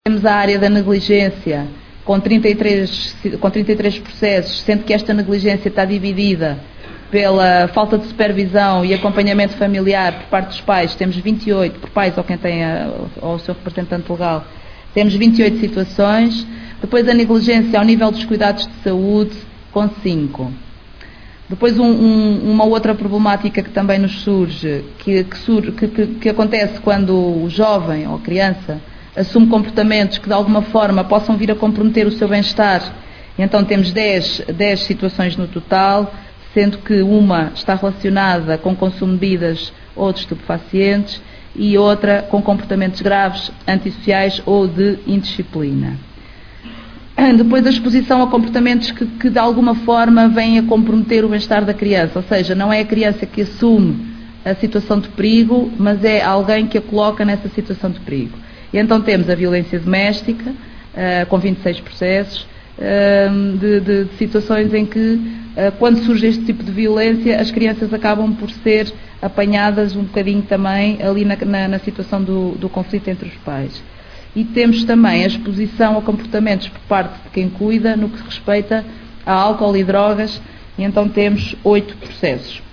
Temos a área da negligência, com 33 processos, sendo que esta negligência está dividida pela falta de supervisão e acompanhamento familiar por parte dos pais. Temos 28, por pais ou quem tem ou o seu representante legal, temos 28 situações. Depois a negligência ao nível dos cuidados de saúde, com 5. Depois uma outra problemática que também nos surge, que acontece quando o jovem ou a criança assume comportamentos que de alguma forma possam vir a comprometer o seu bem-estar. Então temos 10 situações no total, sendo que uma está relacionada com consumo de bebidas ou de estupefacientes e outra com comportamentos graves, antissociais ou de indisciplina. Depois a exposição a comportamentos que de alguma forma vêm a comprometer o bem-estar da criança, ou seja, não é a criança que assume a situação de perigo, mas é alguém que a coloca nessa situação de perigo. E então temos a violência doméstica, com 26 processos, de situações em que, quando surge este tipo de violência, as crianças acabam por ser apanhadas um bocadinho também ali na situação do conflito entre os pais. E temos também a exposição a comportamentos por parte de quem cuida no que respeita a álcool e drogas, e então temos 8 processos.